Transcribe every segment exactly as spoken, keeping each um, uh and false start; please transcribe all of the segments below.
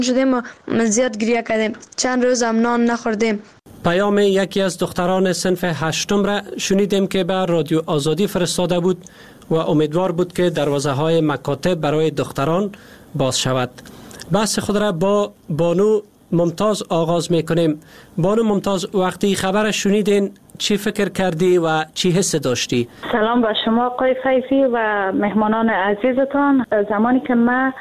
شدیم و زیاد گریه کردیم. چند روز هم نان نخوردیم. پیام یکی از دختران صنف هشتم را شنیدیم که به رادیو آزادی فرستاده بود و امیدوار بود که دروازه های مکاتب برای دختران باز شود. بحث خود را با بانو ممتاز آغاز میکنیم. بانو ممتاز، وقتی خبر شنیدین چی فکر کردی و چی حس داشتی؟ سلام با شما آقای فیضی و مهمانان عزیزتان. زمانی که من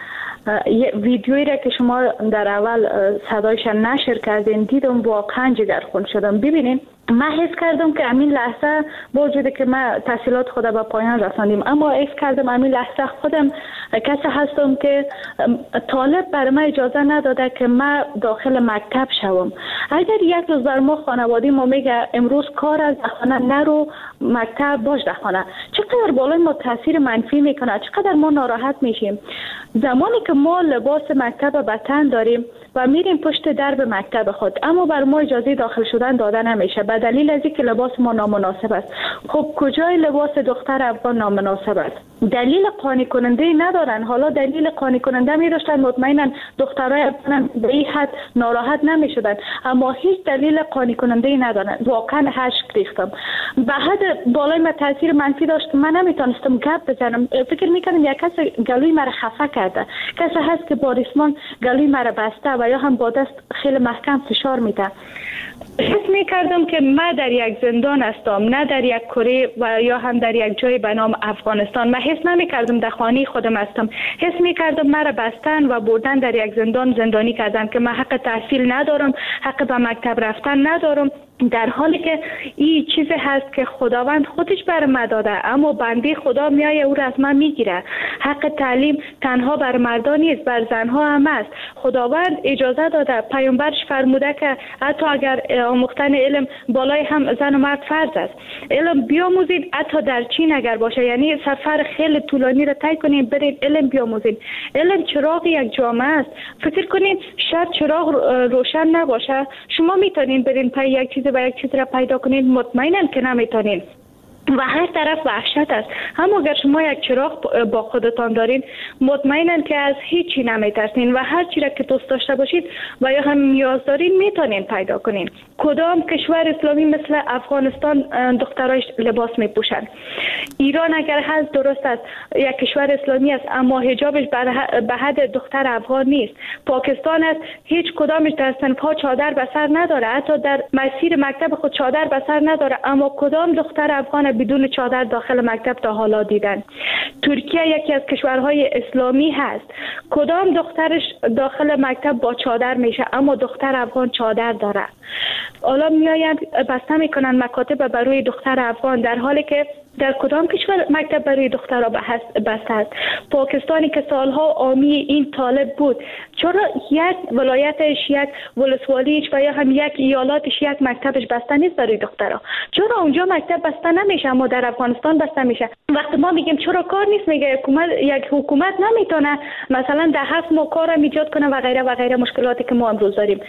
ویدیویی را که شما در اول صدایش نشر کردین دیدم، واقعا جگرخون شدم. ببینین من حس کردم که امین لحظه با وجودی که من تحصیلات خودم به پایان رساندیم، اما حس کردم امین لحظه خودم کسی هستم که طالب بر من اجازه نداده که من داخل مکتب شوم. اگر یک روز بر ما خانوادی ما میگه امروز کار از خانه نرو، مکتب باش در خانه، چقدر بالای ما تاثیر منفی میکنه، چقدر ما ناراحت میشیم. زمانی که ما لباس مکتب به تن داریم و میریم پشت درب مکتب خود، اما بر ما اجازه داخل شدن داده نمیشه به دلیل از اینکه لباس ما نامناسب است. خب کجای لباس دختر افغان نامناسب است؟ دلیل قانع کننده ندارن. حالا دلیل قانع کننده می داشتن مطمئنا دخترای افغان به این حد ناراحت نمی شدن، اما هیچ دلیل قانع کننده ندارن. واقعا اشک ریختم. به حد بالای من تاثیر منفی داشت که من نمیتونستم گپ بزنم. فکر میکنم یک کس گلوی مرا خفه کرده، کسی هست که با ریسمان گلوی مرا بسته و یا هم با دست خیلی محکم فشار میده. حس میکردم که من در یک زندان هستم، نه در یک کره و یا هم در یک جای به نام افغانستان. من حس نمیکردم در خانه خودم هستم. حس میکردم مرا بستن و بردن در یک زندان زندانی کردن که من حق تحصیل ندارم، حق به مکتب رفتن ندارم، در حالی که این چیزی هست که خداوند خودش بر من داده، اما بنده خدا میایه او را از من میگیره. حق تعلیم تنها بر مردان نیست، بر زنها هم است. خداوند اجازه داده، پیامبرش فرموده که حتی اگر آموختن علم بالای هم زن و مرد فرض است. علم بیاموزید، حتی در چین اگر باشه، یعنی سفر خیلی طولانی را طی کنین برید علم بیاموزید. علم چراغ یک جامعه است. فکر کنین شاید چراغ روشن نباشه، شما میتونین برین پای یک چیز و یک چیز را پیدا کنین؟ مطمئنم که نمیتونین و هر طرف وحشت است. اما اگر شما یک چراغ با خودتان دارین، مطمئنن که از هیچی نمیترسین و هر چی را که دوست داشته باشید و یا هم نیاز دارین میتونین پیدا کنین. کدام کشور اسلامی مثل افغانستان دخترایش لباس میپوشن؟ ایران اگر هست درست است یک کشور اسلامی است، اما حجابش به حد دختر افغان نیست. پاکستان است، هیچ کدامش در صنف‌ها چادر به سر نداره، حتی در مسیر مکتب خود چادر به سر نداره، اما کدام دختر افغان بدون چادر داخل مکتب تا حالا دیدن؟ ترکیه یکی از کشورهای اسلامی هست، کدام دخترش داخل مکتب با چادر میشه، اما دختر افغان چادر داره. حالا میآیند بسته میکنن مکاتب برای دختر افغان، در حالی که در کدام کشور مکتب برای دخترها بسته است؟ پاکستانی که سالها حامی این طالب بود، چرا یک ولایتش، یک ولسوالیش و یا هم یک ایالاتش یک مکتبش بسته نیست برای دخترها؟ چرا اونجا مکتب بسته نمیشه اما در افغانستان بسته میشه؟ وقتی ما میگیم چرا کار نیست، میگه حکومت، یک حکومت نمیتونه مثلا در هفت ماه کار ایجاد کنه و غیره و غیره، مشکلاتی که ما امروز داریم.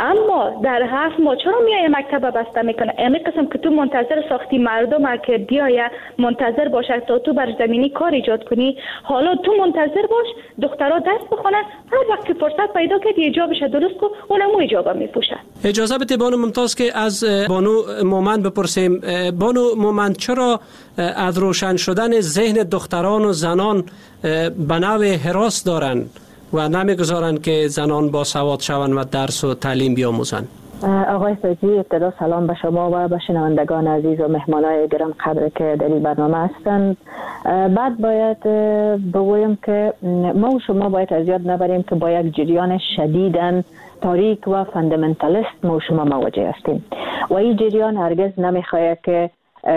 اما در هفت ماه چرا میای مکتب بسته میکنه؟ این قسم که تو منتظر ساختی مردم که بیاید منتظر باشه تا تو بر زمینی کار ایجاد کنی، حالا تو منتظر باش دخترها درس بخونن، هر وقت فرصت پیدا کردی حجابش درست کن، اونم حجاب میپوشه. اجازه بده بانو ممتاز که از بانو مومند بپرسیم. بانو مومند، چرا از روشن شدن ذهن دختران و زنان به نوع هراس دارن و نمیگذارن که زنان با سواد شوند و درس و تعلیم بیاموزن؟ آقای فیضی، ابتدا سلام به شما و به شنوندگان عزیز و مهمانای گرم قدر که در این برنامه هستند. بعد باید بگویم که ما و شما باید از یاد نبریم که با یک جریان شدیداً تاریک و فاندامنتالیست ما و شما مواجه هستیم و این جریان هرگز نمیخواهد که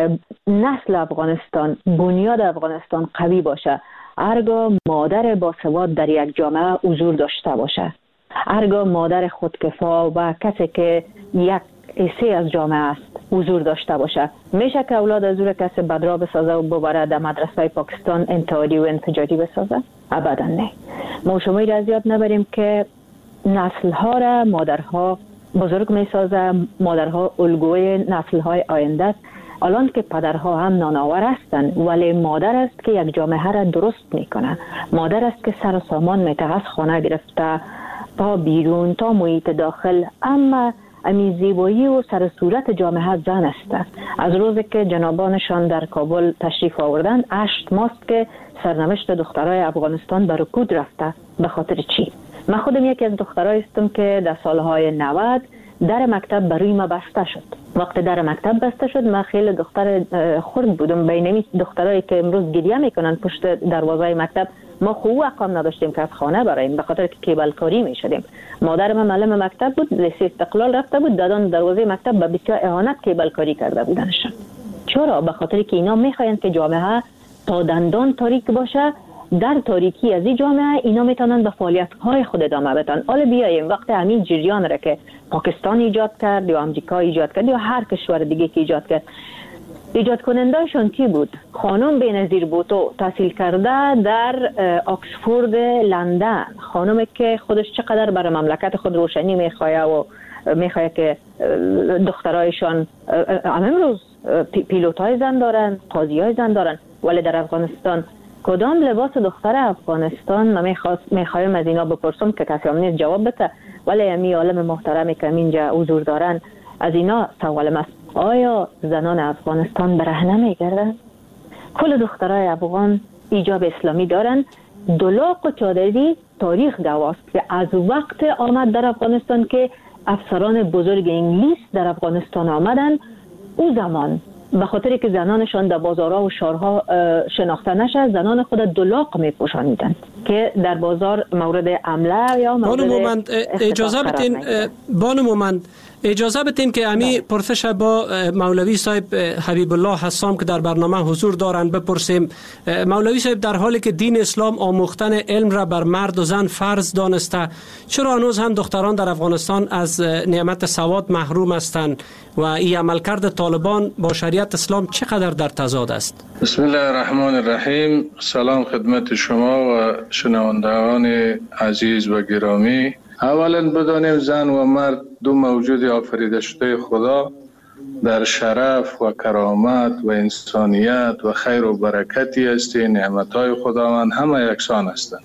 نسل افغانستان، بنیاد افغانستان قوی باشه. هرگاه مادر باسواد در یک جامعه حضور داشته باشه، هرگاه مادر خودکفا و کسی که یک حصه از جامعه است حضور داشته باشه، میشه که اولاد از او کسی بدرا بسازه و ببره در مدرسه پاکستان انتحاری و انفجاری بسازه؟ ابدا نه. ما شما را از یاد نبریم که نسل‌ها را مادرها بزرگ میسازه، مادرها الگوی نسل‌های آینده است. الان که پدرها هم نانآور هستند، ولی مادر است که یک جامعه را درست میکنه. مادر است که سر و سامان میته، از خانه گرفته تا بیرون تا محیط داخل، اما امی زیبایی و سر صورت جامعه زن است. از روزی که جنابانشان در کابل تشریف آوردن هشت ماست که سرنوشت دخترای افغانستان به رکود رفته. به خاطر چی؟ من خودم یکی از دخترای هستم که در سالهای نود در مکتب بروی ما بسته شد. وقتی در مکتب بسته شد من خیلی دختر خرد بودم، بین دخترایی که امروز گریه میکنن پشت دروازه مکتب. ما خوب اقام نداشتیم که از خانه برایم، به خاطر که کیبل کاری میشدیم. مادر من معلم مکتب بود، لیسه استقلال رفته بود، دادن دروازه مکتب به بسیار اهانت کیبل کاری کرده بودنشان. چرا؟ به خاطر که اینا میخواین که جامعه تا دندان تاریک باشه. در تاریکی از این جامعه اینا میتونن به فعالیت های خود ادامه بدن. حالا بیایم وقتی همین جریان را که پاکستان ایجاد کرد یا امریکا ایجاد کرد یا هر کشور دیگه که ایجاد کرد، ایجاد کنندهشون کی بود؟ خانم بینظیر بوتو، تحصیل کرده در آکسفورد لندن، خانمی که خودش چقدر برای مملکت خود روشنی میخواه و میخواه که دخترایشان امروز پیلوت های زن دارن، قاضی های زن دارن. ولی در افغانستان کدام لباس دختر افغانستان؟ من میخوایم از اینا بپرسم که کسی هم نیست جواب بده، ولی امی عالم محترمی که اینجا حضور دارن از اینا سوالم است: آیا زنان افغانستان برهنه میگردن؟ کل دخترای افغان ایجاب اسلامی دارن. دلاق و چادری تاریخ گواست که از وقت آمد در افغانستان که افسران بزرگ انگلیس در افغانستان آمدن، او زمان به خاطر که زنانشان در بازارها و شهرها شناخته نشه، زنان خود دلاق میپوشانیدند که در بازار مورد حمله یا مورد بانو مومند اجازه بدین بانو مومند اجازه بدین که امی پرسش با مولوی صاحب حبیب الله حسام که در برنامه حضور دارند بپرسیم. مولوی صاحب، در حالی که دین اسلام آموختن علم را بر مرد و زن فرض دانسته، چرا هنوز هم دختران در افغانستان از نعمت سواد محروم هستند و این عملکرد طالبان با شریعت اسلام چقدر در تضاد است؟ بسم الله الرحمن الرحیم. سلام خدمت شما و شنوندگان عزیز و گرامی. اولا بدانیم زن و مرد دو موجود آفریده شده خدا در شرف و کرامت و انسانیت و خیر و برکتی هستی. نعمتهای خداوند همه یکسان هستند.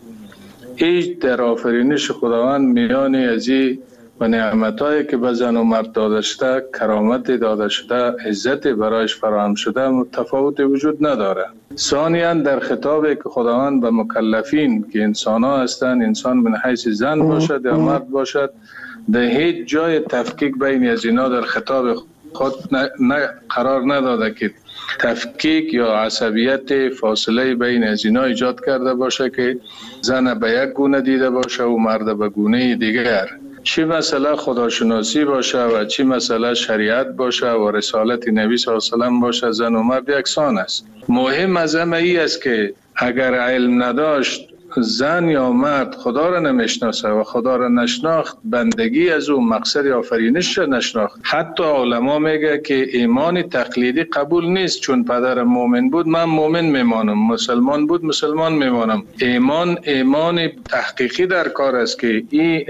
هیچ در آفرینش خداوند میانی ازی و نعمتهایی که به زن و مرد داده شده، کرامت داده شده، عزت برایش فراهم شده متفاوت وجود نداره. ثانیاً در خطابی که خداوند به مکلفین که انسان ها هستند، انسان من حیث زن باشد یا مرد باشد، در هیچ جای تفکیک بین از اینا در خطاب خود نه قرار نداده که تفکیک یا عصبیت فاصله بین از اینا ایجاد کرده باشه که زن به یک گونه دیده باشه و مرد به گونه دیگر. چی مسئله خداشناسی باشه و چی مسئله شریعت باشه و رسالت نبی صلی الله علیه و سلم باشه، زن و مرد یکسان است. مهم از همه ای است که اگر علم نداشت زن یا مرد خدا را نمیشناسه و خدا را نشناخت، بندگی از او مقصد آفرینش را نشناخت. حتی علما میگه که ایمان تقلیدی قبول نیست. چون پدر مؤمن بود من مؤمن میمانم، مسلمان بود مسلمان میمانم. ایمان ایمان تحقیقی در کار است که این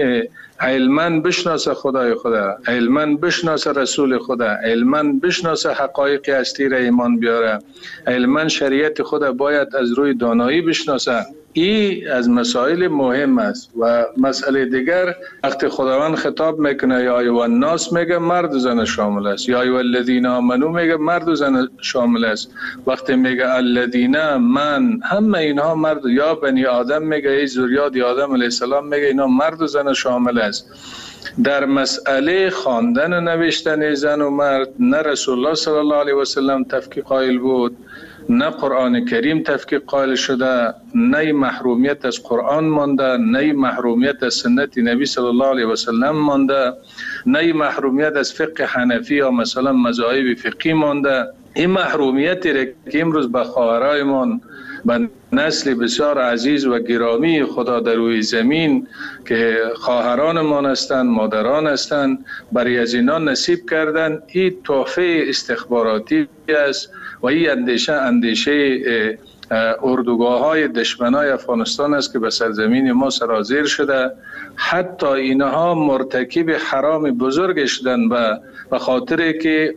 علماً بشناسه خدای خدا، علماً بشناسه رسول خدا، علماً بشناسه حقایق هستی را ایمان بیاره، علماً شریعت خدا باید از روی دانایی بشناسه. این از مسائل مهم است. و مسئله دیگر وقتی خداوند خطاب میکنه یا ایها الناس میگه مرد و زن شامل است، یا ایها الذین آمنو میگه مرد و زن شامل است. وقتی میگه الذین من، همه اینها مرد، یا بنی آدم میگه ای ذریات آدم علیه السلام میگه اینا مرد و زن شامل است. در مسئله خواندن و نوشتن زن و مرد نه رسول الله صلی الله علیه و سلم تفکیک قائل بود، نه قرآن کریم تفکیک قائل شده، نه محرومیت از قرآن مانده، نه محرومیت از سنت نبی صلی الله علیه و سلم مانده، نه محرومیت از فقه حنفی یا مثلا مذاهب فقهی مانده. این محرومیتی را که امروز به خواهرایمان، به نسل بسیار عزیز و گرامی خدا در روی زمین که خواهرانمان هستند، مادران هستند، برای از اینا نصیب کردن، این تحفه استخباراتی است و این اندیشه اندیشه اردوگاه های دشمنای افغانستان است که به سرزمین ما سرازیر شده. حتی اینها مرتکب حرام بزرگ شدن و به خاطر که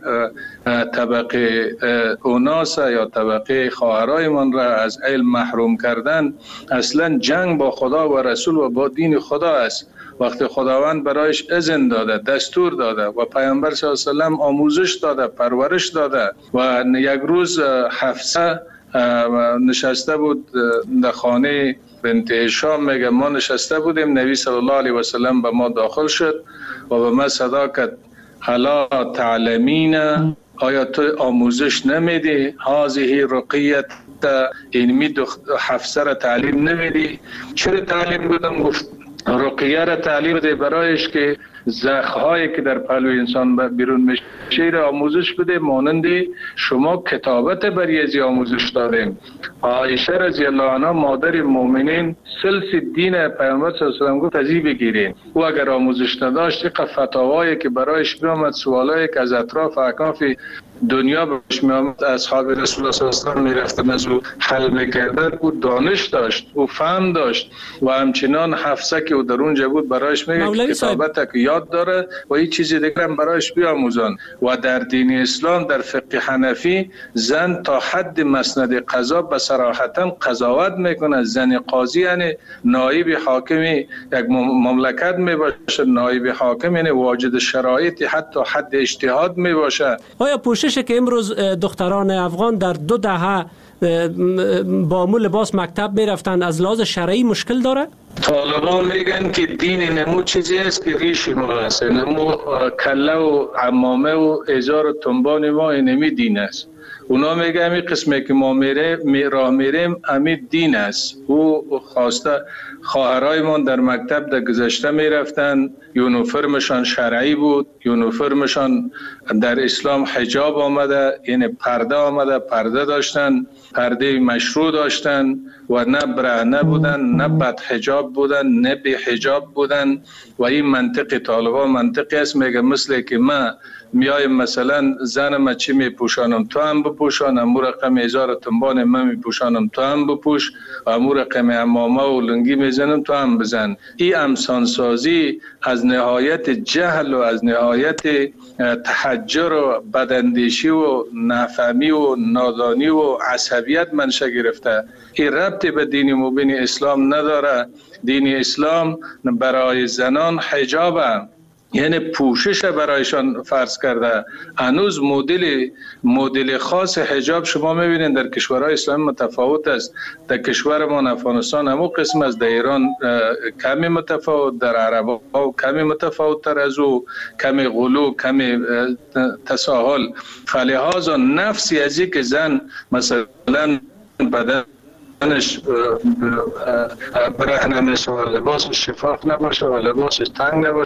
طبقه اوناس یا طبقه خواهرای من را از علم محروم کردن، اصلا جنگ با خدا و رسول و با دین خدا است. وقتی خداوند برایش اذن داده، دستور داده و پیامبر صلی الله علیه و سلم آموزش داده، پرورش داده و یک روز حفصه نشسته بود در خانه بنت هشام، میگه ما نشسته بودیم، نبی صلی الله علیه و سلم به ما داخل شد و به ما صدا کرد الا تعلمین، آیا تو آموزش نمیدی؟ هذه رقیت، اینمی حفصه را تعلیم نمیدی؟ چرا تعلیم بدم؟ گفت رقیه را تعلیم بده برایش که زخم‌هایی که در پهلو انسان بیرون میشه را آموزش بده، مانند شما کتابت بر یزی آموزش دادیم. عایشه رضی الله عنها مادر مؤمنین سلس دین پیامبر صلی الله علیه و سلم گفت از این بگیرین. او اگر آموزش نداشت فتاوایی که برایش میآمد، سوالایی که از اطراف اکناف دنیا بهش میآمد، اصحاب رسول الله صلی الله علیه و سلم میرفتن از او حل میکردن. او دانش داشت، او فهم داشت و همچنان حفصه که او در اونجا بود برایش میگه کتابت که یاد داره و این چیزی دیگر هم برایش بیاموزن. و در دین اسلام در فقه حنفی زن تا حد مسند قضا به صراحتا قضاوت میکنه. زن قاضی یعنی نایب حاکم یک مملکت میباشه، نایب حاکم یعنی واجد شرایط حتی حد اجتهاد میباشه. آیا پوشش که امروز دختران افغان در دو دهه با مو لباس مکتب میرفتن از لحاظ شرعی مشکل داره؟ طالبان میگن که دین نمو چیزی است که ریش ما است، نمو کله و عمامه و ازار و تنبان ما اینمی دین است. اونا میگه امی قسمه که ما میره می راه میریم امی دین است. او خواسته خواهرای من در مکتب در گذشته میرفتن، یونیفرمشان شرعی بود، یونیفرمشان در اسلام حجاب آمده، یعنی پرده آمده، پرده داشتن، پرده مشروع داشتن و نه برهنه بودن، نه بد حجاب بودن، نه بی حجاب بودن. و این منطق طالبان منطقی است، میگه مثل که ما میایم مثلا زنم چی میپوشانم تو هم بپوشان، امو رقم ازار تنبان من میپوشانم تو هم بپوش، و امو رقم امامه و لنگی میزنم تو هم بزن. این امسانسازی از نهایت جهل و از نهایت تحجر و بداندیشی و نفهمی و نادانی و عصبیت منشأ گرفته. این ربطی به دین مبین اسلام نداره. دین اسلام برای زنان حجابه، یعنی پوشش برایشان فرض کرده. هنوز مدل مدل خاص حجاب شما میبینید در کشورهای اسلامی متفاوت است. در کشور ما افغانستان همو قسم از، در ایران کمی متفاوت، در عرب ها کمی متفاوت تر از او، کمی غلو، کمی تساهل. فلهذا نفسی از این که زن مثلا بدن انش برهنه نشه و لباسش شفاف نباشه و لباسش تنگ نباشه